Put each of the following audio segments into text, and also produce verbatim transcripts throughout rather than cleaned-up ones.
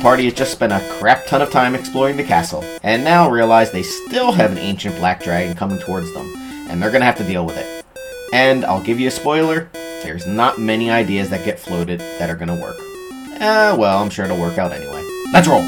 party has just spent a crap ton of time exploring the castle, and now realize they still have an ancient black dragon coming towards them, and they're gonna have to deal with it. And I'll give you a spoiler, there's not many ideas that get floated that are gonna work. Eh, well, I'm sure it'll work out anyway. Let's roll!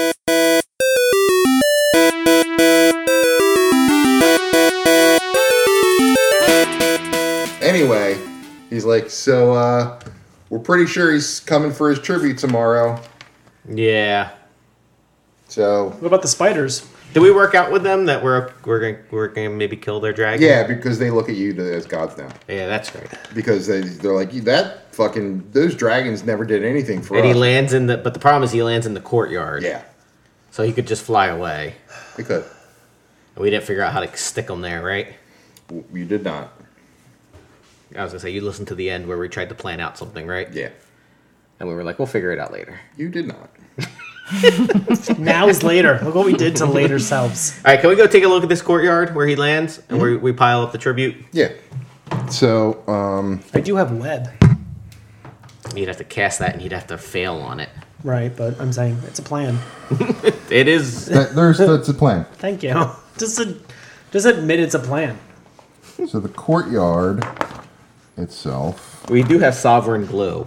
Anyway, he's like, so, uh, we're pretty sure he's coming for his tribute tomorrow. Yeah. So. What about the spiders? Did we work out with them that we're we're gonna we're gonna maybe kill their dragon? Yeah, because they look at you as gods now. Yeah, that's great. Because they they're like, that fucking those dragons never did anything for and us. And he lands in the but the problem is he lands in the courtyard. Yeah. So he could just fly away. He could. And we didn't figure out how to stick him there, right? You did not. I was gonna say you listened to the end where we tried to plan out something, right? Yeah. And we were like, we'll figure it out later. You did not. Now is later. Look what we did to later selves. All right, can we go take a look at this courtyard where he lands and mm-hmm. where we pile up the tribute? Yeah. So, um... I do have web. You'd have to cast that and you'd have to fail on it. Right, but I'm saying it's a plan. It is. That, there's, that's a plan. Thank you. Just, a, just admit it's a plan. So the courtyard itself... We do have sovereign glue.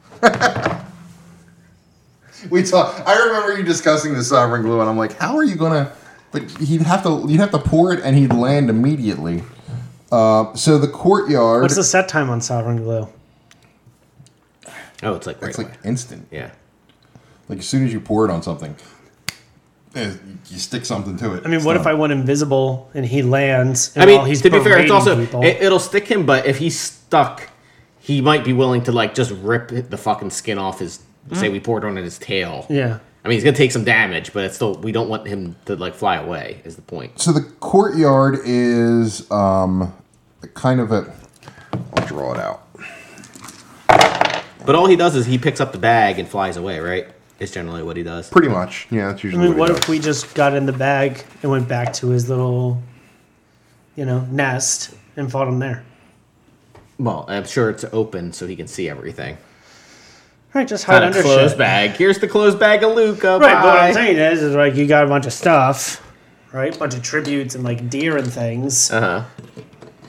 We talk. I remember you discussing the sovereign glue, and I'm like, "How are you gonna?" But he'd have to. You'd have to pour it, and he'd land immediately. Uh, so the courtyard. What's the set time on sovereign glue? Oh, it's like right it's like away. instant. Yeah. Like as soon as you pour it on something, you stick something to it. I mean, what done. If I went invisible and he lands? And I mean, while he's to be fair, it's also people, it, it'll stick him. But if he's stuck, he might be willing to like just rip the fucking skin off his. Say we poured on his tail. Yeah. I mean, he's gonna take some damage, but it's still we don't want him to like fly away. Is the point? So the courtyard is um, kind of a. I'll draw it out. But all he does is he picks up the bag and flies away. Right? Is generally what he does. Pretty much. Yeah, that's usually. I mean, what, what if we just got in the bag and went back to his little, you know, nest and fought him there? Well, I'm sure it's open so he can see everything. Right, just hide under closed shit. bag. Here's the closed bag of Luca. Right, bye. but what I'm saying is, is like you got a bunch of stuff, right? A bunch of tributes and like deer and things. Uh huh.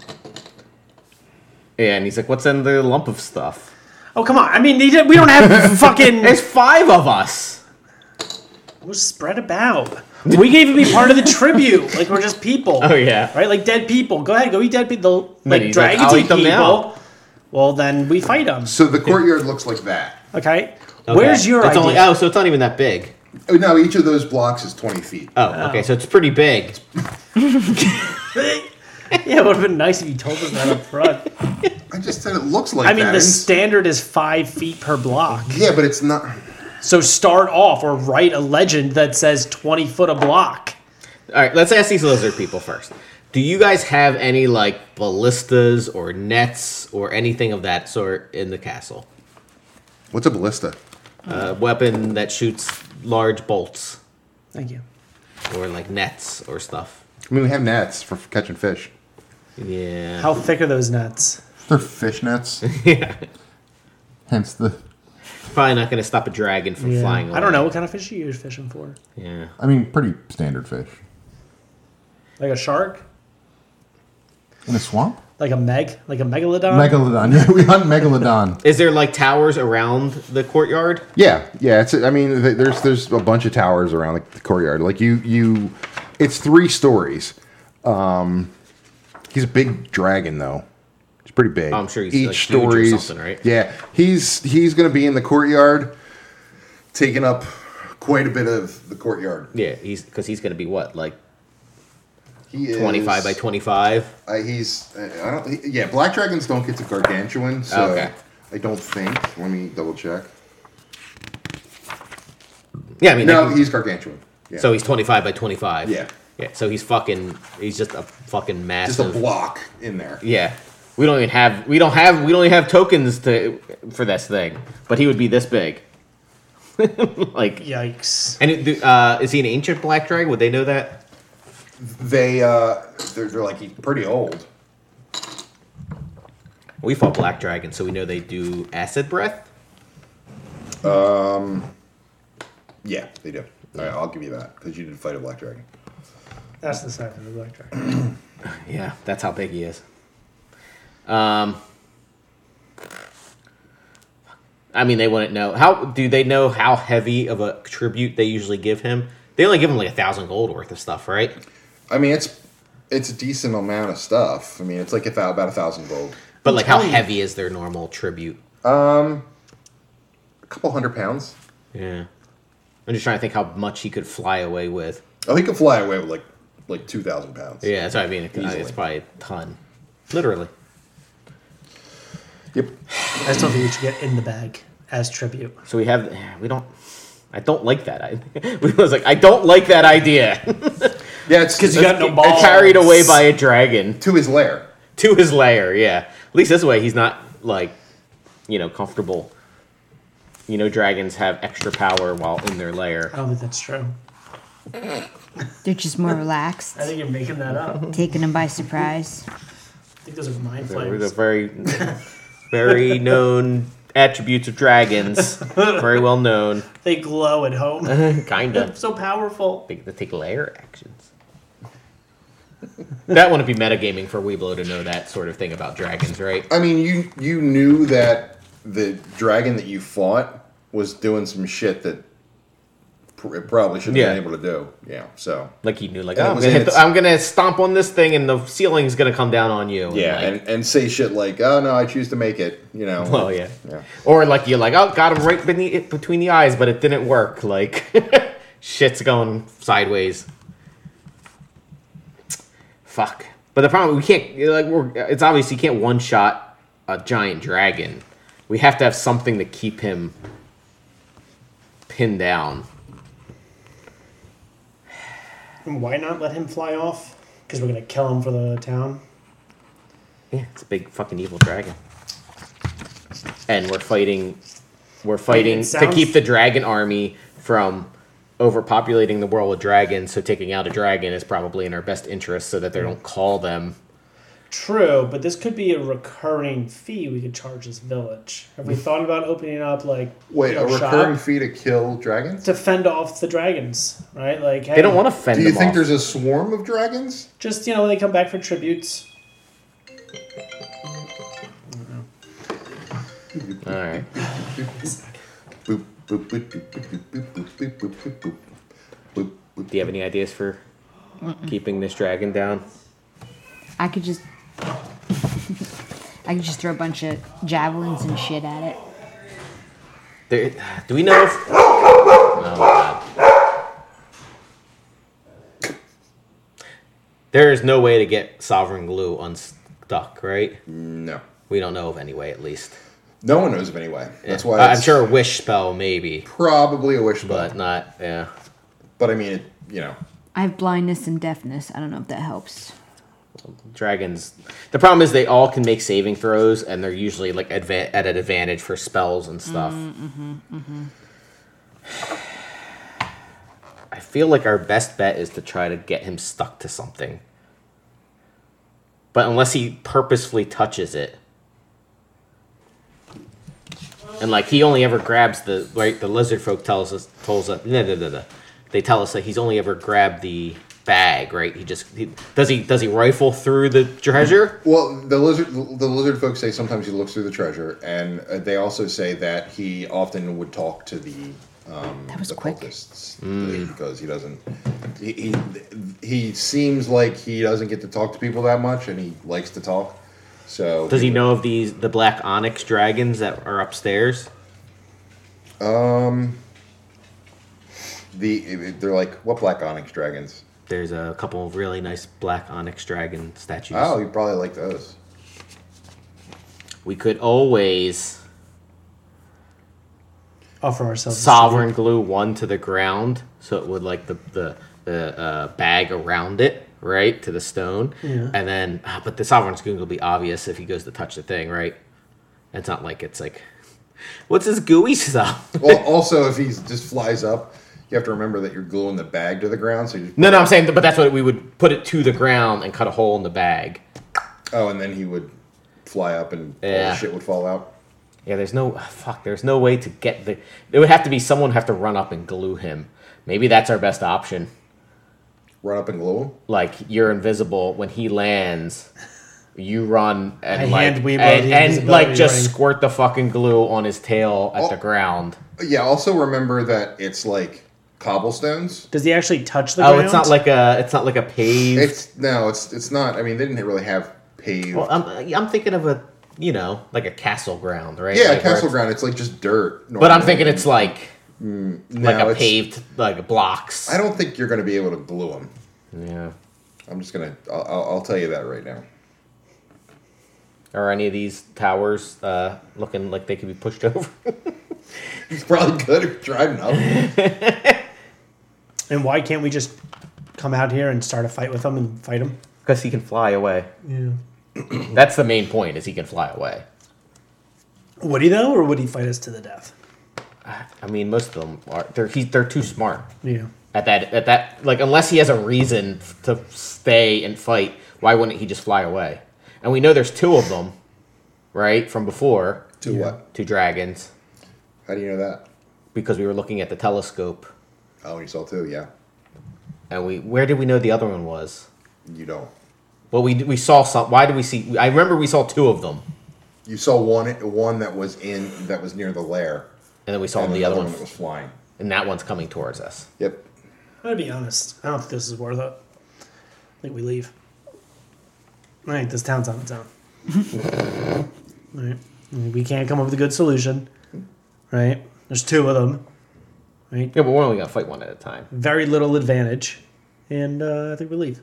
Yeah, and he's like, "What's in the lump of stuff?" Oh come on! I mean, we don't have fucking. There's five of us. We're spread about. We can even be part of the tribute. Like we're just people. Oh yeah. Right, like dead people. Go ahead, go eat dead people. Like like, dragons I'll eat eat them people. now. Well, then we fight them. So the courtyard looks like that. Okay. Okay. Where's your it's idea? Only, oh, so it's not even that big. Oh, no, each of those blocks is twenty feet. Oh, oh. Okay, so it's pretty big. Yeah, it would have been nice if you told us that up front. I just said it looks like I mean, that. the standard is five feet per block. Yeah, but it's not. So start off or write a legend that says twenty foot a block. All right, let's ask these lizard people first. Do you guys have any, like, ballistas or nets or anything of that sort in the castle? What's a ballista? A weapon that shoots large bolts. Thank you. Or, like, nets or stuff. I mean, we have nets for catching fish. Yeah. How thick are those nets? They're fish nets. Yeah. Hence the... Probably not going to stop a dragon from Yeah. flying away. I don't know. What kind of fish you use fishing for? Yeah. I mean, pretty standard fish. Like a shark? In a swamp? Like a meg? Like a megalodon? Megalodon. Yeah, we hunt megalodon. Is there, like, towers around the courtyard? Yeah, yeah. It's. I mean, th- there's there's a bunch of towers around the, the courtyard. Like you you, it's three stories. Um, he's a big dragon though. He's pretty big. Oh, I'm sure he's each like, huge or story's something, right? Yeah, he's he's gonna be in the courtyard, taking up quite a bit of the courtyard. Yeah, he's because he's going to be what, like He is twenty-five by twenty-five? Uh, he's. Uh, I don't. He, yeah, black dragons don't get to gargantuan, so Okay. I don't think. Let me double check. Yeah, I mean, No, they- he's gargantuan. Yeah. so he's twenty-five by twenty-five. Yeah. Yeah, so he's fucking, he's just a fucking just massive. a block in there. Yeah. We don't even have, we don't have, we don't even have tokens to for this thing, but he would be this big. Like, Yikes. and it, uh, is he an ancient black dragon? Would they know that? They uh, they're, they're like he's pretty old. We fought black dragons, so we know they do acid breath. Um, Yeah, they do. All right, I'll give you that because you did fight a black dragon. That's the size of the black dragon. Yeah, that's how big he is. Um, I mean, they wouldn't know. How do they know how heavy of a tribute they usually give him? They only give him like a thousand gold worth of stuff, right? I mean, it's it's a decent amount of stuff. I mean, it's like a th- about a thousand gold. But like, how heavy is their normal tribute? Um, a couple hundred pounds. Yeah, I'm just trying to think how much he could fly away with. Oh, he could fly away with like like two thousand pounds. Yeah, that's what I mean. It, Easily. it's probably a ton, literally. Yep. I still think we should get in the bag as tribute. So we have. We don't. I don't like that. I we was like, I don't like that idea. Yeah, it's 'Cause you got no balls. Carried away by a dragon to his lair. to his lair. Yeah, at least this way he's not like, you know, comfortable. You know, dragons have extra power while in their lair. I don't think that's true. They're just more relaxed, I think you're making that up. I taking them by surprise. think those are mind They're flames. the very, very known attributes of dragons. Very well known. They glow at home. Kinda. So powerful. They, they take lair actions. That wouldn't be metagaming for Weeblo to know that sort of thing about dragons, right? I mean, you you knew that the dragon that you fought was doing some shit that pr- it probably shouldn't Yeah. have been able to do. Yeah, so. Like he knew, like, And oh, it I'm was gonna, in hit the, its- I'm gonna stomp on this thing, and the ceiling's gonna come down on you. Yeah, like, and, and say shit like, oh no, I choose to make it, you know. well, yeah. Yeah. Or like you're like, oh, got him right beneath, between the eyes, but it didn't work. Like, shit's going sideways. Fuck. But the problem, we can't, like, we're, it's obvious you can't one shot a giant dragon. We have to have something to keep him pinned down. And why not let him fly off? Because we're going to kill him for the town. Yeah, it's a big fucking evil dragon. And we're fighting, we're fighting it to sounds- keep the dragon army from overpopulating the world with dragons. So taking out a dragon is probably in our best interest, so that they don't call them. True, but this could be a recurring fee we could charge this village. Have we thought about opening up, like, Wait, you know, a shop recurring fee to kill dragons? to fend off the dragons, right? Like, hey, They don't want to fend Do you them think off. there's a swarm of dragons? just, you know, when they come back for tributes. All right. Boop, boop, boop, boop, boop, boop, boop, boop, boop, boop, boop, boop, boop. Do you have any ideas for keeping this dragon down? I could just, I could just throw a bunch of javelins and shit at it. There, do we know if... Oh, God. There is no way to get Sovereign Glue unstuck, right? No. We don't know of any way, at least. No one knows of any way. That's why I'm it's sure a wish spell, maybe, probably a wish spell. but not, yeah. But I mean, it, you know. I have blindness and deafness. I don't know if that helps. Dragons. The problem is they all can make saving throws, and they're usually like adva- at an advantage for spells and stuff. Mm-hmm, mm-hmm. I feel like our best bet is to try to get him stuck to something. But unless he purposefully touches it. And like he only ever grabs the right the lizard folk tells us tells us no, no, no, no. They tell us that he's only ever grabbed the bag, right? He just he, does he does he rifle through the treasure? Well, the lizard the lizard folks say sometimes he looks through the treasure, and uh, they also say that he often would talk to the um, That was the quick. cultists because he doesn't. He, he he seems like he doesn't get to talk to people that much, and he likes to talk. So Does he know of these the black onyx dragons that are upstairs? Um, the they're like what black onyx dragons? There's a couple of really nice black onyx dragon statues. Oh, you probably like those. We could always Offer ourselves a sovereign glue one to the ground, so it would like the the the uh, bag around it, right, to the stone, Yeah. and then ah, but the sovereign's glue will be obvious if he goes to touch the thing, right? It's not like it's like, what's this gooey stuff? Well, also if he just flies up, you have to remember that you're gluing the bag to the ground. So you just, No, no, I'm saying, but that's what we would put it to the ground and cut a hole in the bag. oh, and then he would fly up and all Yeah. the shit would fall out. Yeah, there's no fuck. There's no way to get the. It would have to be someone would have to run up and glue him. Maybe that's our best option. Run up and glue him. Like you're invisible when he lands. You run and I like hand Weeblo and, the and invisibility like just ring. squirt the fucking glue on his tail at Oh. the ground. Yeah. Also remember that it's like cobblestones. Does he actually touch the Oh, ground? it's not like a. It's not like a paved. It's no. It's it's not. I mean, they didn't really have paved. well, I'm I'm thinking of a you know like a castle ground, right? yeah, Like where castle it's- ground. It's like just dirt. But I'm normally. thinking it's like No, like a it's- paved like blocks. I don't think you're going to be able to glue them. Yeah. I'm just gonna. I'll, I'll, I'll tell you that right now. Are any of these towers uh, looking like they could be pushed over? He's probably good at driving up. And why can't we just come out here and start a fight with him and fight him? Because he can fly away. Yeah. That's the main point. Is he can fly away. Would he though, or would he fight us to the death? I mean, most of them are. They're he's, they're too smart Yeah. at that at that. Like unless he has a reason to stay and fight, why wouldn't he just fly away? And we know there's two of them, right, from before. To Yeah. what? Two dragons, How do you know that? because we were looking at the telescope. Oh, you saw two. Yeah. And we where did we know the other one was? You don't. Well, we we saw some. Why did we see? I remember we saw two of them, You saw one. One that was in. That was near the lair. and then we saw and the other one, that was flying. and that one's coming towards us. Yep. I'm gonna be honest. I don't think this is worth it. I think we leave. I think this town's on its own. Right. I mean, we can't come up with a good solution. Right. There's two of them. Right. Yeah, but we're only gonna fight one at a time. Very little advantage, and uh, I think we leave.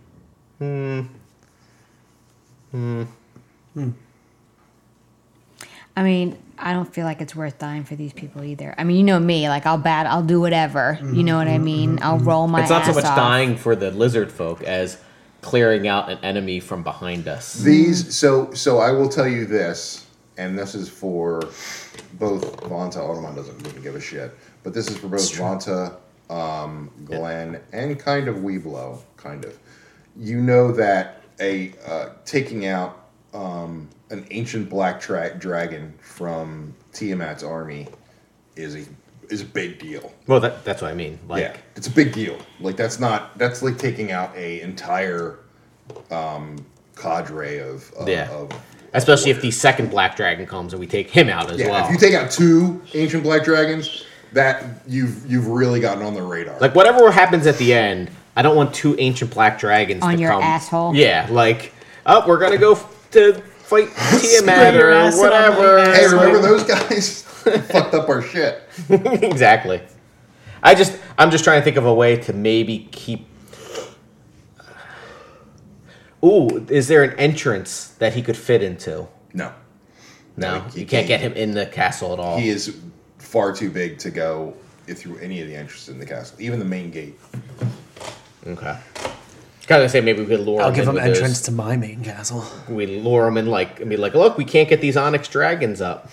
I mean, I don't feel like it's worth dying for these people either. I mean, you know me, like I'll bat, I'll do whatever. You know what I mean? I'll roll my It's not so ass much off. dying for the lizard folk as clearing out an enemy from behind us. These. So. So I will tell you this, and this is for both Vonta. Automon doesn't really give a shit, but this is for both Vonta, um, Glenn, and kind of Weeblo. Kind of. You know that a uh, taking out um, an ancient black tra- dragon from Tiamat's army is a is a big deal. Well, that, that's what I mean. Like, Yeah, it's a big deal. Like that's not that's like taking out a entire um, cadre of, of, Yeah. of especially if the second black dragon comes and we take him out as yeah. well. If you take out two ancient black dragons, that you've you've really gotten on the radar. Like whatever happens at the end, I don't want two ancient black dragons On to your come. asshole? Yeah, like oh, we're gonna go f- to fight Tiamat Spread your or acid on my whatever. ass. hey, remember those guys? Fucked up our shit. Exactly. I just I'm just trying to think of a way to maybe keep. Ooh, is there an entrance that he could fit into? No, No, he- he you can't can't. get him in the castle at all. he is far too big to go through any of the entrances in the castle, even the main gate. Okay. Kind of say maybe we could lure I'll him give in him with entrance those- to my main castle. We lure him in like and be like, look, we can't get these onyx dragons up.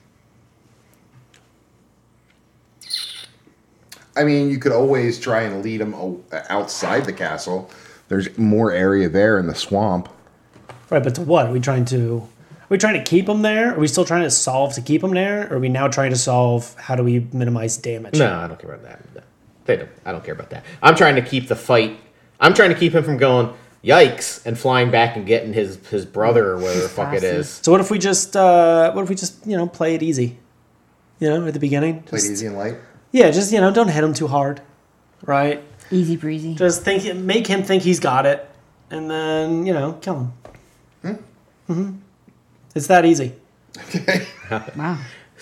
I mean, you could always try and lead them o- outside the castle. There's more area there in the swamp. Right, but to what? Are we trying to? Are we trying to keep him there? Are we still trying to solve to keep him there? Or are we now trying to solve how do we minimize damage? No, I don't care about that. No. They don't. I don't care about that. I'm trying to keep the fight. I'm trying to keep him from going yikes and flying back and getting his his brother or whatever the fuck it is. So what if we just uh, what if we just you know play it easy? You know, at the beginning. Played Just- easy and light. Yeah, just you know, don't hit him too hard, right? Easy breezy. Just think, make him think he's got it, and then you know, kill him. Hmm? Mm-hmm. It's that easy. Okay. Wow.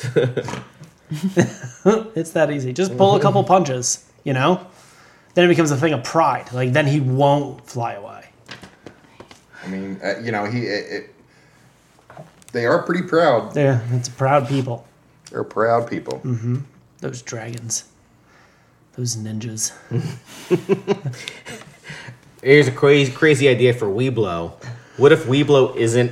It's that easy. Just pull a couple punches, you know. Then it becomes a thing of pride. Like then he won't fly away. I mean, uh, you know, he. It, it, they are pretty proud. Yeah, it's proud people. They're proud people. Those dragons. Those ninjas. Here's a crazy crazy idea for Weeblo. What if Weeblo isn't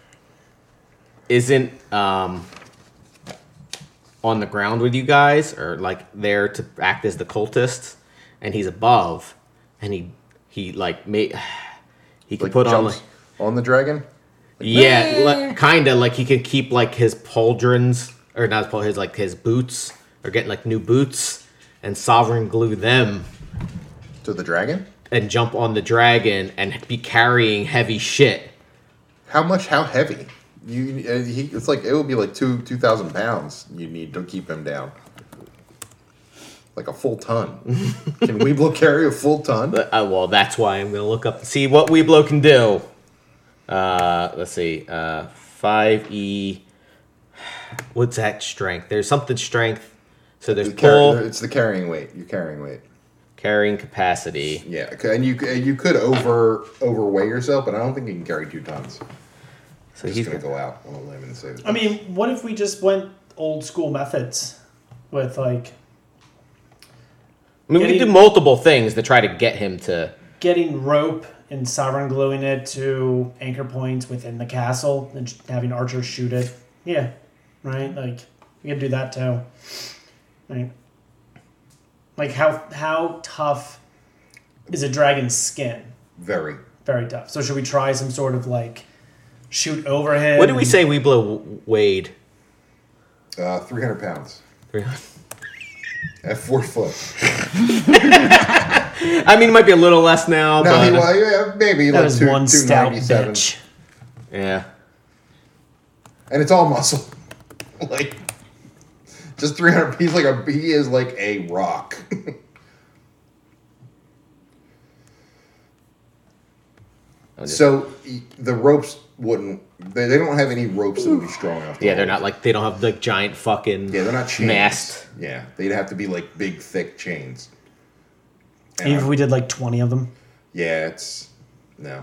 isn't um on the ground with you guys or like there to act as the cultist and he's above and he he like made he could Like put on jumps like on the dragon. Yeah, like, kind of like he can keep like his pauldrons or not his, paul- his like his boots or getting like new boots and sovereign glue them To the dragon? and jump on the dragon and be carrying heavy shit. How much? How heavy? You, uh, he, it's like it would be like two two thousand pounds. You need to keep him down, like a full ton. Can Weeblo carry a full ton? Uh, well, that's why I'm gonna look up to see what Weeblo can do. Uh, let's see, uh, five E. What's that strength? There's something strength. So there's The carry- pull, it's the carrying weight. You're carrying weight. carrying capacity. Yeah, c- and you c- you could over overweigh yourself, but I don't think you can carry two tons. So He's he's gonna gonna go out on a limb and say. I mean, what if we just went old school methods with like I mean, we can getting- do multiple things to try to get him to. getting rope and sovereign gluing it to anchor points within the castle and just having archers shoot it? Yeah, right. Like we could do that too. Right. Like how how tough is a dragon's skin? Very. Very tough. So should we try some sort of like shoot overhead? What did we and- say Weeblo w- weighed? Uh, three hundred pounds three hundred. at four foot. I mean, it might be a little less now, No, but he, well, yeah, maybe That like was two, one two stout ninety-seven. bitch. yeah. And it's all muscle. Like, just three hundred. He's like a. He is like a rock. I'll just- So e- the ropes wouldn't. They, they don't have any ropes that would be strong enough. to yeah, they're hold not like they don't have like giant fucking. Yeah, they're not chains. mast. Yeah, they'd have to be like big, thick chains. And Even if I- we did like twenty of them. yeah, it's no.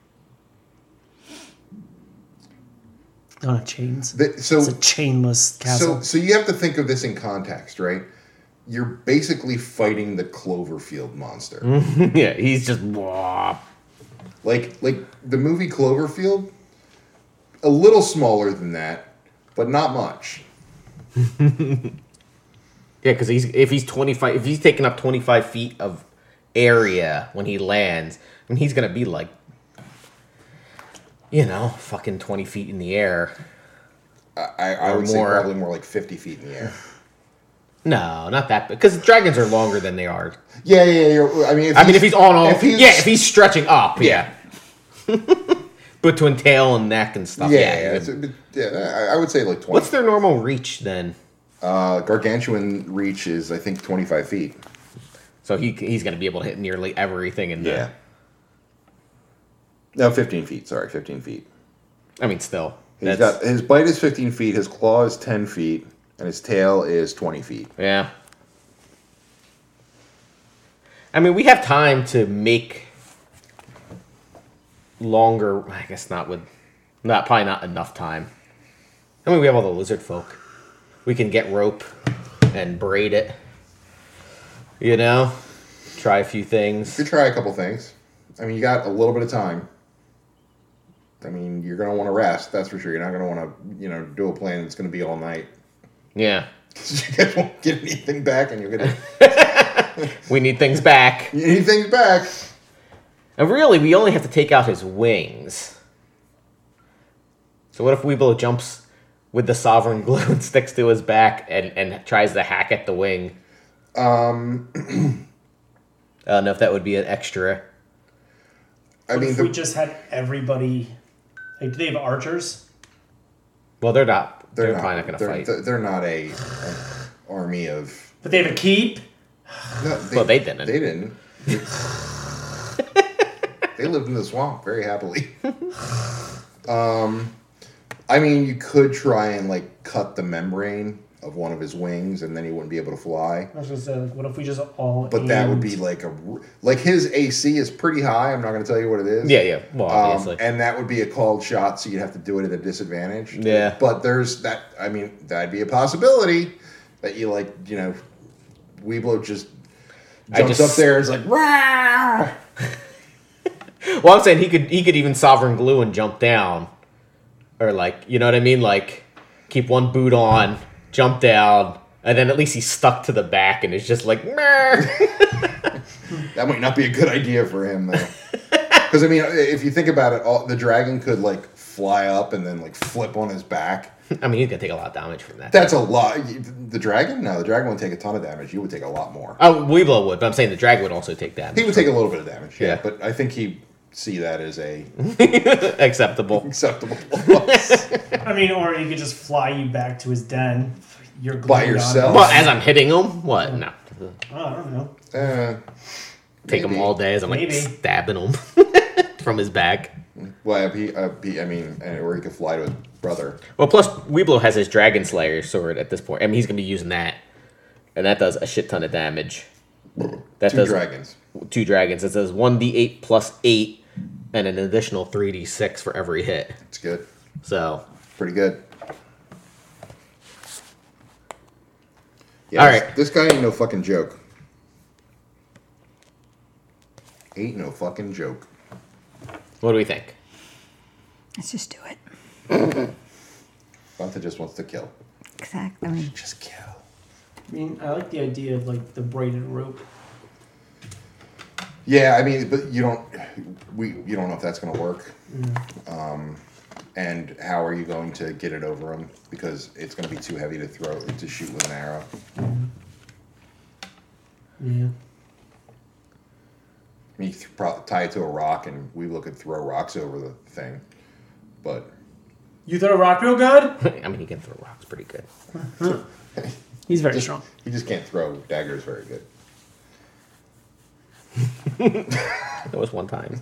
On a chains. The, so It's a chainless castle. so so you have to think of this in context, right? You're basically fighting the Cloverfield monster. yeah, he's just. Wah. Like like the movie Cloverfield, a little smaller than that, but not much. Yeah, because he's if he's twenty five, if he's taking up twenty five feet of area when he lands, and he's gonna be like, you know, fucking twenty feet in the air. I, I, I Or would say more. probably more like fifty feet in the air. No, not that, because dragons are longer than they are. Yeah, yeah, yeah. You're, I mean, if I mean, if he's on all, if he's- yeah, if he's stretching up, yeah, between tail and neck and stuff. yeah, Yeah, yeah, yeah. it's a bit- yeah, I I would say like twenty. What's their normal reach then? Uh, gargantuan reach is I think twenty-five feet. So he he's gonna be able to hit nearly everything in Yeah. there. No, fifteen feet. Sorry, fifteen feet. I mean, still, He's that's, got his bite is fifteen feet. His claw is ten feet, and his tail is twenty feet. yeah. I mean, we have time to make longer. I guess not with, not probably not enough time. I mean, we have all the lizard folk. We can get rope and braid it. You know, try a few things. You could try a couple things. I mean, you got a little bit of time. I mean, you're gonna want to rest. That's for sure. You're not gonna want to, you know, do a plan that's gonna be all night. Yeah, You guys won't get anything back, and you're gonna we need things back. you need things back. And really, we only have to take out his wings. So what if Weeblo jumps with the sovereign glue and sticks to his back and, and tries to hack at the wing? Um, I don't know if that would be an extra. I What mean, if the, we just had everybody? Like, do they have archers? Well, they're not. They're, they're, not, probably not going to they're, fight. They're, they're not a an army of. But they have a keep. No, they, Well, they didn't. They didn't. They lived in the swamp very happily. um, I mean, you could try and like cut the membrane of one of his wings, and then he wouldn't be able to fly. I was gonna say, like, what if we just all? But that would aimed- be like a r- like his A C is pretty high. I'm not going to tell you what it is. Yeah, yeah. Well, Um, obviously. and that would be a called shot, so you'd have to do it at a disadvantage. Yeah. But there's that. I mean, that'd be a possibility that you like. You know, Weeblo just I jumps just- up there. And is like, rah! Well, I'm saying he could he could even sovereign glue and jump down, or like you know what I mean, like keep one boot on, jump down, and then at least he's stuck to the back and it's just like. Meh. That might not be a good idea for him, though. Because I mean, if you think about it, all, the dragon could like fly up and then like flip on his back. I mean, he's gonna take a lot of damage from that. That's a lot. The dragon? No, the dragon would take a ton of damage. You would take a lot more. Oh, Weeblo would, but I'm saying the dragon would also take damage. He would take a little bit of damage, yeah. Yeah. But I think he'd see that as a acceptable. acceptable loss. I mean, or he could just fly you back to his den. You're By glued on yourself? him. Well, as I'm hitting him, what? No. Oh, I don't know. Uh, Take him maybe. all day as I'm like Maybe. stabbing him from his back. Well, he, uh, he, I mean, and- or he could fly to his brother. Well, plus Weeblo has his Dragon Slayer sword at this point. I mean, he's gonna be using that, and that does a shit ton of damage. That Two does dragons. two dragons. It says one d eight plus eight, and an additional three d six for every hit. It's good. So, Pretty good. Yeah, All this, right. this guy ain't no fucking joke. Ain't no fucking joke. what do we think? Let's just do it. Vanta just wants to kill. Exactly. I mean, Just kill. I mean, I like the idea of like the braided rope. Yeah, I mean, but you don't. We you don't know if that's gonna work. Um, and how are you going to get it over him? Because it's gonna be too heavy to throw to shoot with an arrow. Yeah. I mean, you could probably tie it to a rock, and we look at throw rocks over the thing. But You throw a rock real good? I mean, he can throw rocks pretty good. He's very just, strong. he just can't throw daggers very good. That was one time.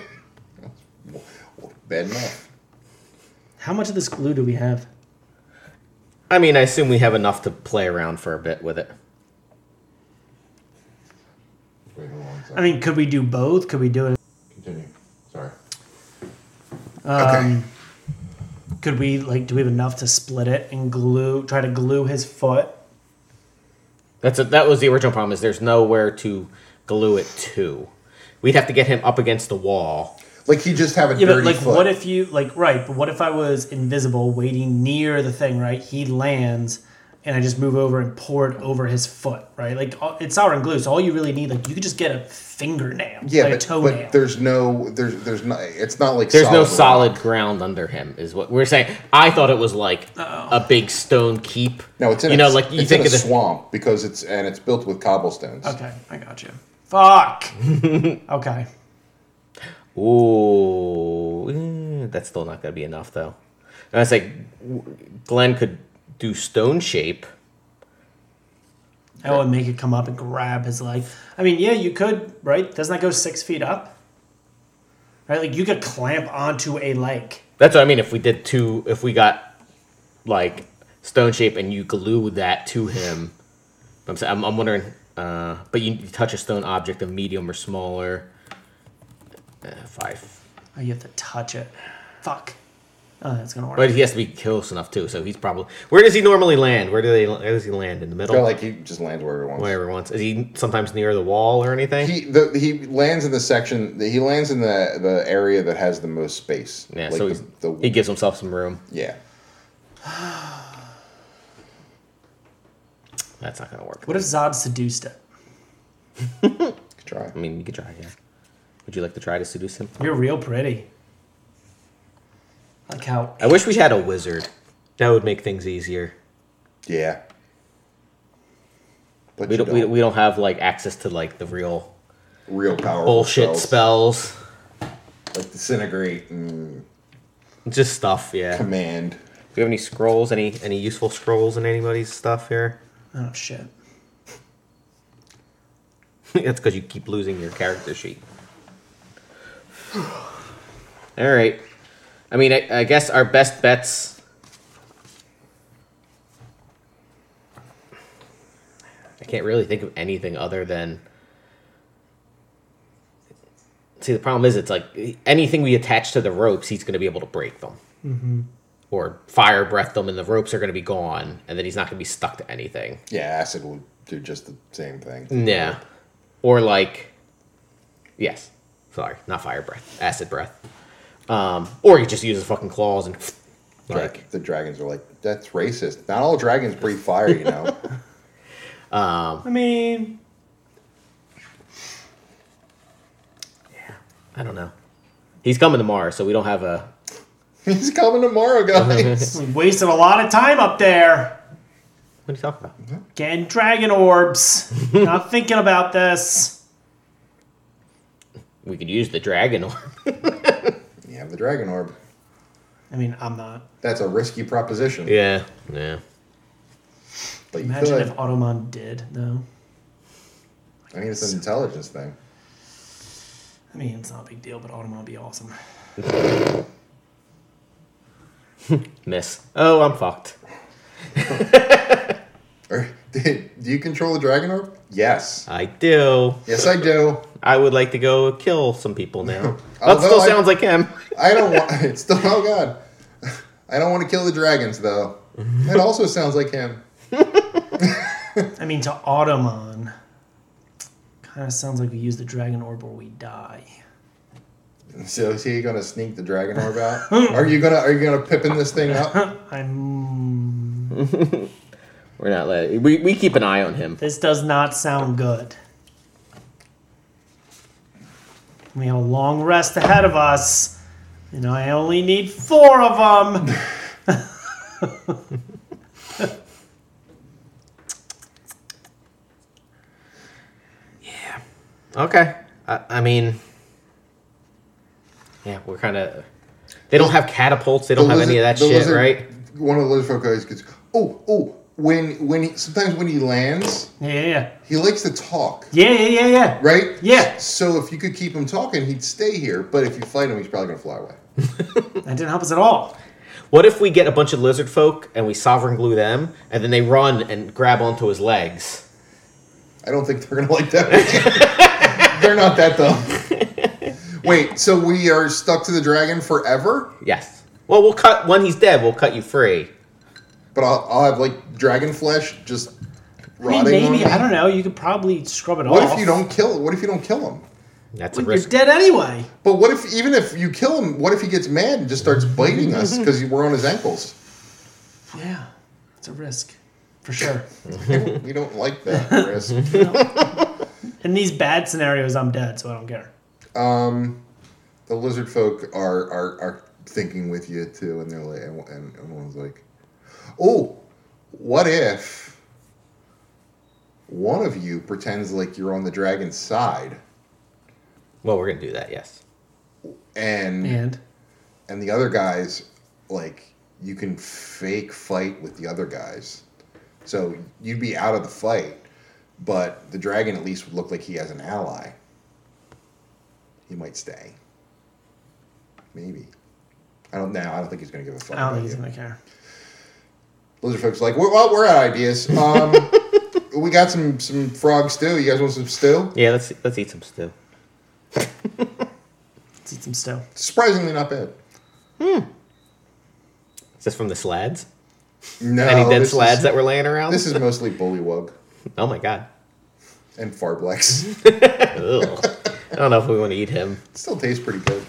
Well, bad enough. How much of this glue do we have? I mean, I assume we have enough to play around for a bit with it. Wait, hold on a second. I mean, could we do both? Could we do it? Continue. Sorry. Um, Could we like? Do we have enough to split it and glue? Try to glue his foot. That's a, that was the original problem. Is there's nowhere to glue it to. We'd have to get him up against the wall. Like he just have a Yeah, but dirty like, foot. what if you like right? But what if I was invisible, waiting near the thing? Right, he lands, and I just move over and pour it over his foot. Right, like all- it's sour and glue, so all you really need, like, you could just get a fingernail, yeah, like but, a toenail. but there's no, there's, there's not. It's not like There's no solid solid rock. ground under him, is what we're saying. I thought it was like a big stone keep. No, it's in you a, know, like you it's think in a of the swamp because it's and it's built with cobblestones. Okay, I got you. Fuck. Okay. Ooh, eh, that's still not gonna be enough though. And I say, Glenn could do stone shape. I would make it come up and grab his leg. I mean, yeah, you could, right? Doesn't that go six feet up? Right, like you could clamp onto a leg. That's what I mean. If we did two, if we got like stone shape and you glue that to him, I'm saying, I'm, I'm wondering. Uh, but you, you touch a stone object of medium or smaller. Uh, five. Oh, you have to touch it. Fuck. Oh, that's gonna work. But he has to be close enough too. So he's probably. Where does he normally land? Where do they? Where does he land? In the middle? Feel like he just lands wherever he wants. Wherever he wants. Is he sometimes near the wall or anything? He the, he lands in the section. He lands in the the area that has the most space. yeah. Like so the, he's, the, he gives himself some room. yeah. That's not gonna work. What if Zod seduced it? Could try. I mean, you could try. Yeah. Would you like to try to seduce him? You're real pretty. Like how I wish we had a wizard. That would make things easier. Yeah. But We you don't, we, we don't have like access to like the real real powerful bullshit spells, spells. like disintegrate and Just stuff, yeah. Do command. you have any scrolls? Any any useful scrolls in anybody's stuff here? oh shit. That's because you keep losing your character sheet. All right. I mean, I, I guess our best bets. I can't really think of anything other than. See, the problem is, it's like anything we attach to the ropes, he's going to be able to break them. Mm-hmm. Or fire breath them, and the ropes are going to be gone, and then he's not going to be stuck to anything. Yeah, acid will do just the same thing. Yeah. Or like, yes. Sorry, not fire breath, acid breath. Um, or he just uses fucking claws and Dra- like. the dragons are like, that's racist. Not all dragons breathe fire, you know. I mean, I don't know. He's coming to Mars, so we don't have a He's coming tomorrow, guys. We wasted a lot of time up there. What are you talking about? Getting dragon orbs. Not thinking about this. We could use the dragon orb. You have the dragon orb. I mean, I'm not. That's a risky proposition. Yeah, yeah. But you Imagine could. if Automon did, though. I mean, it's an intelligence thing. I mean, it's not a big deal, but Automon would be awesome. Miss. Oh, I'm fucked. Or, do you control the dragon orb? Yes. I do. Yes, I do. I would like to go kill some people now. That Although still I- sounds like him. I don't want. It's still. Oh God. I don't want to kill the dragons, though. It also sounds like him. I mean, to Automon, kind of sounds like we use the dragon orb or we die. So is he gonna sneak the dragon orb out? Are you gonna Are you gonna pippin this thing up? I'm. We're not letting. We we keep an eye on him. This does not sound good. We have a long rest ahead of us. You know, I only need four of them. Yeah. Okay. I, I mean, yeah, we're kind of. They don't have catapults. They don't The have lizard- any of that the shit, lizard- right? One of the lizard folk guys gets. Oh, oh. When when he, sometimes when he lands, Yeah, yeah, yeah. he likes to talk, Yeah, yeah, yeah, yeah. right? Yeah. So if you could keep him talking, he'd stay here. But if you fight him, he's probably gonna fly away. That didn't help us at all. What if we get a bunch of lizard folk and we sovereign glue them, and then they run and grab onto his legs? I don't think they're gonna like that. They're not that dumb. Wait, so we are stuck to the dragon forever? Yes. Well, we'll cut when he's dead. We'll cut you free. But I'll, I'll have like dragon flesh just I mean, rotting on maybe, me? I don't know. You could probably scrub it What off. if you don't kill? What if you don't kill him? That's Well, a you're risk. dead anyway. But what if even if you kill him? What if he gets mad and just starts biting us because we're on his ankles? Yeah, it's a risk. For sure. We don't like that risk. In these bad scenarios, I'm dead, so I don't care. Um, the lizard folk are are, are thinking with you too, and they're like, and, and, and one's like, "Oh, what if one of you pretends like you're on the dragon's side, Well, we're gonna do that. Yes. and And and the other guys like you can fake fight with the other guys, so you'd be out of the fight, but the dragon at least would look like he has an ally. He might stay. Maybe. I don't know. I don't think he's going to give a fuck I don't about think he's you. going to care. Lizard folks are like, well, well, we're out of ideas. Um, we got some some frog stew. You guys want some stew? Yeah. Let's let's eat some stew. Let's eat some stew. Surprisingly not bad. Is this from the slads? No. Any dead this slads is, that were laying around? This is mostly bullywug Oh my god. and farblex. Ugh. I don't know if we want to eat him. It still tastes pretty good.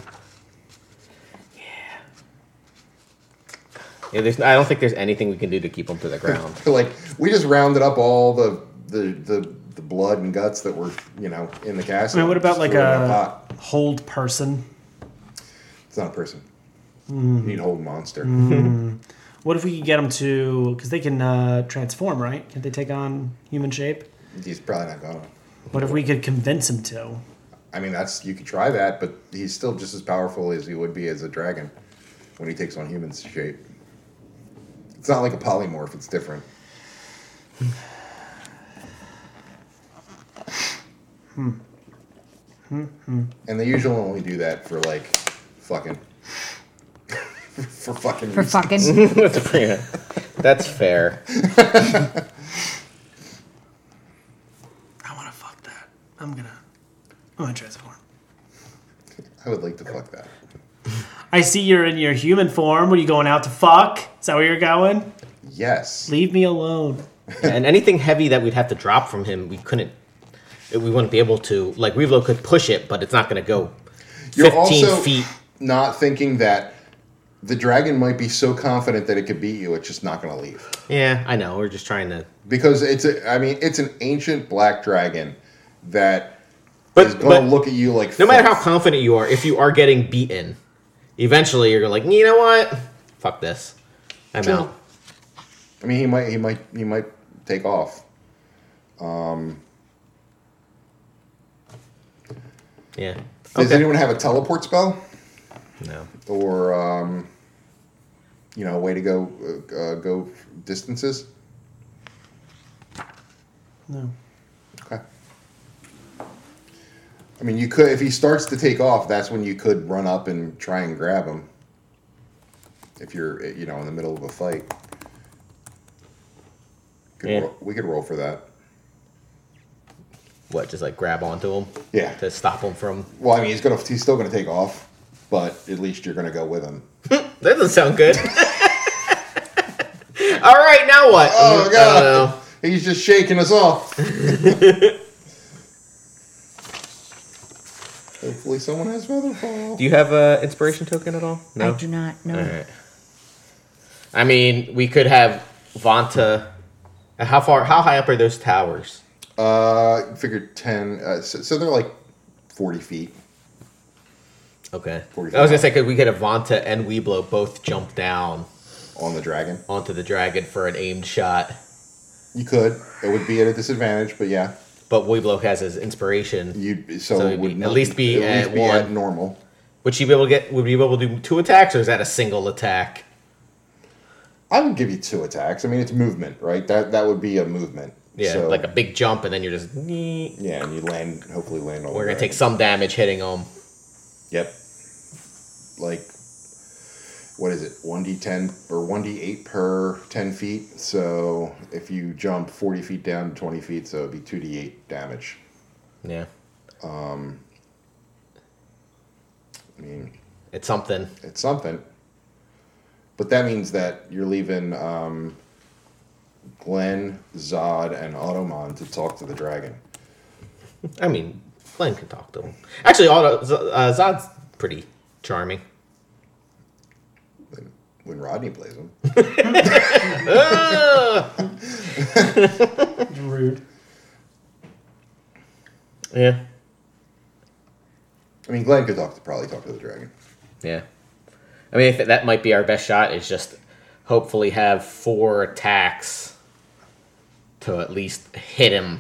Yeah, there's. I don't think there's anything we can do to keep him to the ground. Like we just rounded up all the the the, the blood and guts that were you know in the I castle. mean, what about Just like threw it in a pot. hold person? It's not a person. Mm. You need hold monster. What if we could get them to... Because they can uh, transform, right? Can they take on human shape? He's probably not gonna. What if we could convince him to? I mean, that's you could try that, but he's still just as powerful as he would be as a dragon when he takes on human shape. It's not like a polymorph; it's different. Hmm. Hmm. Hmm. And they usually only do that for like fucking for fucking For reasons. fucking. Yeah, that's fair. I want to fuck that. I'm gonna... I'm gonna transform. I would like to fuck that. I see you're in your human form. What are you going out to fuck? Is that where you're going? Yes. Leave me alone. And anything heavy that we'd have to drop from him, we couldn't. We wouldn't be able to. Like Revo could push it, but it's not going to go You're fifteen also feet. not thinking that the dragon might be so confident that it could beat you, it's just not going to leave. Yeah, I know. We're just trying to. Because it's a, I mean, it's an ancient black dragon that But, is going but to look at you like. no matter how filth. confident you are, if you are getting beaten, eventually you're like, you know what? Fuck this. I'm True. out. I mean, he might, he might, he might take off. Um, Yeah. does Okay. anyone have a teleport spell No. or, um, you know, a way to go uh, uh, go distances? No. Okay. I mean, you could if he starts to take off. That's when you could run up and try and grab him. If you're, you know, in the middle of a fight, could Yeah. ro- we could roll for that. What? Just like grab onto him Yeah. to stop him from. Well, I mean, he's gonna he's still gonna take off, but at least you're gonna go with him. That doesn't sound good. All right, now what? Oh I don't god, know. he's just shaking us off. Hopefully, someone has Featherfall. Do you have a inspiration token at all? I do not know. All right. I mean, we could have Vanta. How far? How high up are those towers? Uh, I figured ten. Uh, so, so they're like forty feet. Okay. forty I was gonna feet say because we could have Vanta and Weeblo both jump down on the dragon. onto the dragon for an aimed shot, You could. It would be at a disadvantage, but yeah. but Weeblo has his inspiration. You so, So it it'd would be- at least be at least at be one. at normal. Would she be able to get? Would we be able to do two attacks, or is that a single attack? I would give you two attacks. I mean, it's movement, right? That that would be a movement. Yeah, So, like a big jump, and then you're just. We're yeah, and you land. Hopefully, land on. the gonna dragon. take some damage hitting them. Yep. Like, what is it? one d ten or one d eight per ten feet. So if you jump forty feet down to twenty feet, so it'd be two d eight damage. Yeah, I mean, it's something. it's something. But that means that you're leaving um, Glenn, Zod, and Automon to talk to the dragon. I mean, Glenn can talk to him. Actually, Auto, Z- uh, Zod's pretty charming. When, when Rodney plays him. Rude. Yeah, I mean, Glenn could talk to probably talk to the dragon. yeah. I mean, if that might be our best shot. Is just hopefully have four attacks to at least hit him,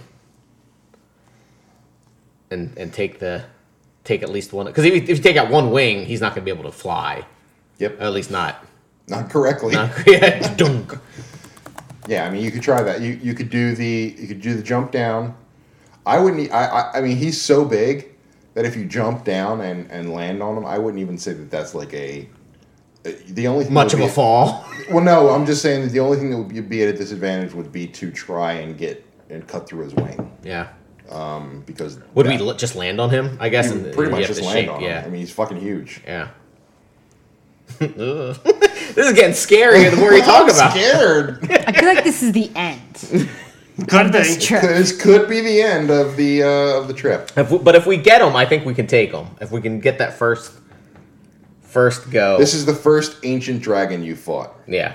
and and take the take at least one. Because if, you- if you take out one wing, he's not going to be able to fly. Yep. At least not. Not correctly. not yeah, dunk. Yeah, I mean, you could try that. You you could do the you could do the jump down. I wouldn't. e- I I, I mean, he's so big that if you jump down and, and land on him, I wouldn't even say that that's like a. uh, The only thing Much that of would a be- fall. Well, no, I'm just saying that the only thing that would be at a disadvantage would be to try and get and cut through his wing, Yeah. um, because Would that- we l- just land on him? I guess. you and would pretty you much have just to land shake, on yeah. him. I mean, he's fucking huge. Yeah. Ugh. This is getting scarier the more you talk I'm about it. scared. I feel like this is the end Could of this be. trip. This could be the end of the uh, of the trip. If we, but if we get him, I think we can take him. If we can get that first first go. This is the first ancient dragon you fought, yeah.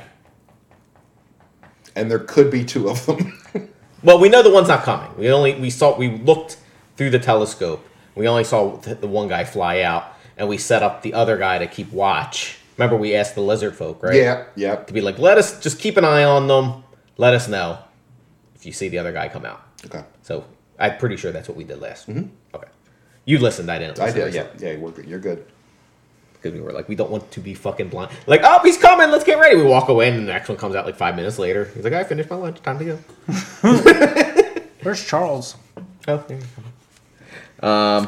and there could be two of them. Well, we know the one's not coming. We only we saw we looked through the telescope. We only saw the the one guy fly out, and we set up the other guy to keep watch. Remember, we asked the lizard folk, right? Yeah, yeah. To be like, let us just keep an eye on them. Let us know if you see the other guy come out. Okay. So I'm pretty sure that's what we did last. Mm-hmm. Okay. You listened. I didn't. I Listen, did. Yeah, yeah. We're good. You're good. Because we were like, we don't want to be fucking blind. Like, oh, he's coming. Let's get ready. We walk away, and the next one comes out like five minutes later. He's like, I finished my lunch. Time to go. Where's Charles? Oh, there you go. Um.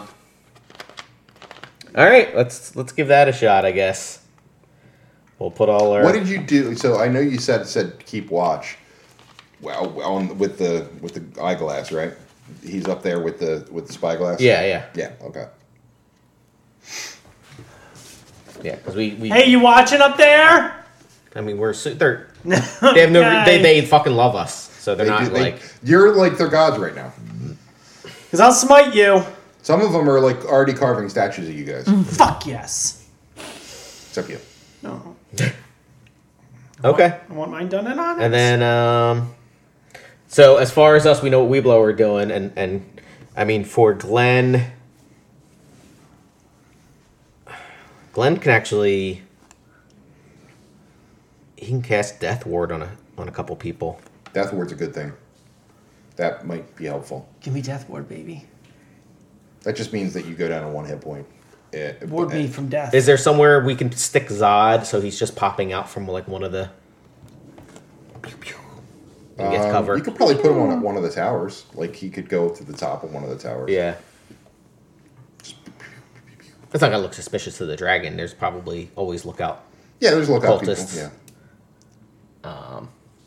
All right, let's let's give that a shot. I guess we'll put all our. What did you do? So I know you said said keep watch. Well, on with the with the eyeglass, right? He's up there with the with the spyglass. Yeah, yeah, Yeah. Okay. yeah. Because we, we Hey, you watching up there? I mean, we're su- they're they have no re- they they fucking love us, so they're They not do- they- like you're like their gods right now. Because I'll smite you. Some of them are like already carving statues of you guys, Fuck yes. except you. No. okay. I want mine done in honest. And then, um, so as far as us, we know what Weeblo are doing, and and I mean for Glenn, Glenn can actually. He can cast Death Ward on a on a couple people. Death Ward's a good thing. That might be helpful. Give me Death Ward, baby. That just means that you go down to one hit point. It, Ward it- me from death. Is there somewhere we can stick Zod so he's just popping out from like one of the. Pew, pew, and gets um, covered. You could probably put him on one of the towers. Like he could go to the top of one of the towers. Yeah. It's not gonna look suspicious to the dragon. There's probably always lookout. Yeah, there's lookout people. Cultists. Yeah. Um,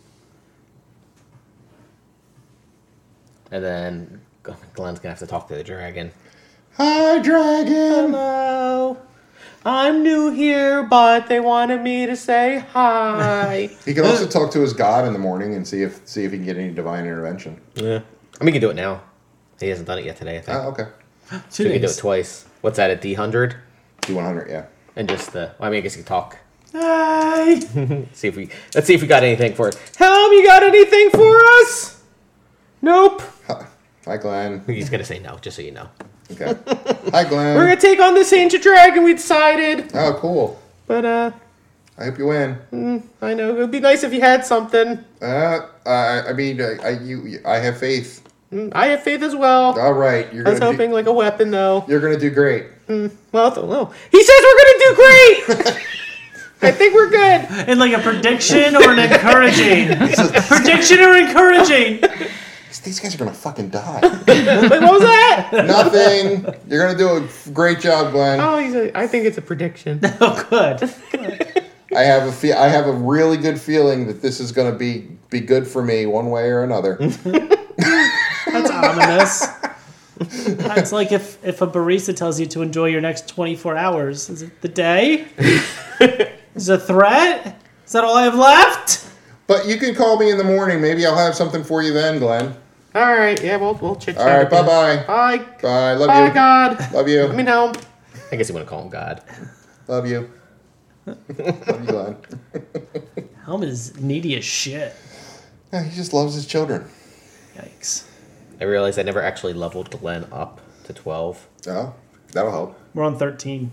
and then Glenn's gonna have to talk to the dragon. Hi, dragon. Hello, I'm new here, but they wanted me to say hi. He can also talk to his god in the morning and see if see if he can get any divine intervention. Yeah, I mean, he can do it now. He hasn't done it yet today, I think. Ah, okay. Two So we can do days. it twice. What's that, a D one hundred? D one hundred, yeah. And just the, well, I mean, I guess you can talk. Hi. See if we, let's see if we got anything for it. Helm, you got anything for us? Nope. Hi, Hi, Glenn. He's gonna say no, just so you know. Okay. Hi, Glenn. We're gonna take on this ancient dragon, we decided. Oh, cool. But, uh, I hope you win. I know, it would be nice if you had something. Uh, I, I mean, I, I, you, I have faith. Mm, I have faith as well. All right, you're I was gonna hoping do, like a weapon, though. you're gonna do great. Well, I don't know. He says we're gonna do great! I think we're good. And like a prediction or an encouraging? Prediction or encouraging? These guys are gonna fucking die. Wait, what was that? Nothing. You're gonna do a great job, Glenn. Oh, he's a, I think it's a prediction. Oh, good. I have a fe- I have a really good feeling that this is gonna be be good for me one way or another. That's ominous. That's like if, if a barista tells you to enjoy your next twenty-four hours. Is it the day? Is it a threat? Is that all I have left? But you can call me in the morning. Maybe I'll have something for you then, Glenn. All right, yeah, we'll we'll chit chat. All right, bye bye. Bye. Bye. Love Bye, you. God. Love you. I mean, Helm. I guess you want to call him God. Love you. Love you, Glenn. Helm is needy as shit. Yeah, he just loves his children. Yikes. I realized I never actually leveled Glenn up to twelve. Oh, that'll help. We're on thirteen.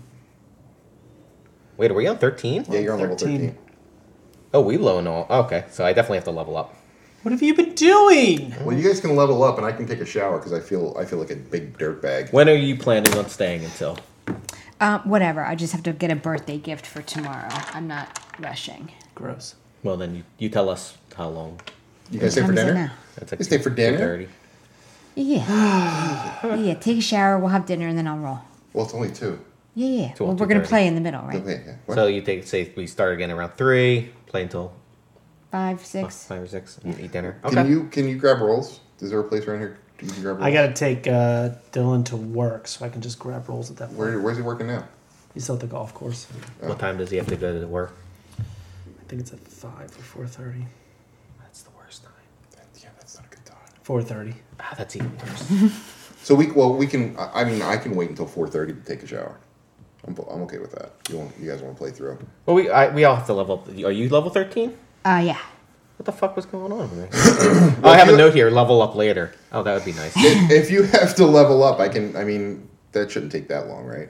Wait, are we on thirteen? Yeah, you're on level thirteen. thirteen. Oh, we low and all. Okay, so I definitely have to level up. What have you been doing? Well, you guys can level up, and I can take a shower because I feel I feel like a big dirtbag. When are you planning on staying until? Um, whatever. I just have to get a birthday gift for tomorrow. I'm not rushing. Gross. Well, then you, you tell us how long. You guys stay What for time is it dinner? now? That's like You stay for dinner? two thirty. Yeah. yeah. Take a shower. We'll have dinner and then I'll roll. Well, it's only two. Yeah, yeah. Two- Well, we're gonna two thirty. play in the middle, right? Okay, yeah. What? So you take say we start again around three, play until Five, oh, six. five or six, and eat dinner. Okay. Can you can you grab rolls? Is there a place around here you can grab rolls? I gotta take uh, Dylan to work so I can just grab rolls at that point. Where, where's he working now? He's still at the golf course. What time does he have to go to work? I think it's at five or four thirty. That's the worst time. Yeah, that's not a good time. Four thirty. Ah, that's even worse. So we well we can. I I mean I can wait until four thirty to take a shower. I'm, I'm okay with that. You want you guys want to play through? Well, we I, we all have to level up. Are you level thirteen? Uh, yeah. What the fuck was going on with me? oh, I have a note here. Level up later. Oh, that would be nice. if, if you have to level up, I can. I mean that shouldn't take that long, right?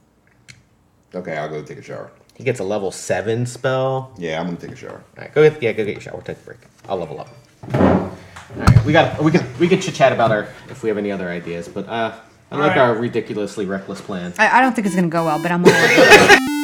Okay, I'll go take a shower. He gets a level seven spell. Yeah, I'm gonna take a shower. All right, go get yeah, go get your shower. Take a break. I'll level up. All right, we got we could we could chit chat about our if we have any other ideas, but uh, I like right. our ridiculously reckless plan. I, I don't think it's gonna go well, but I'm all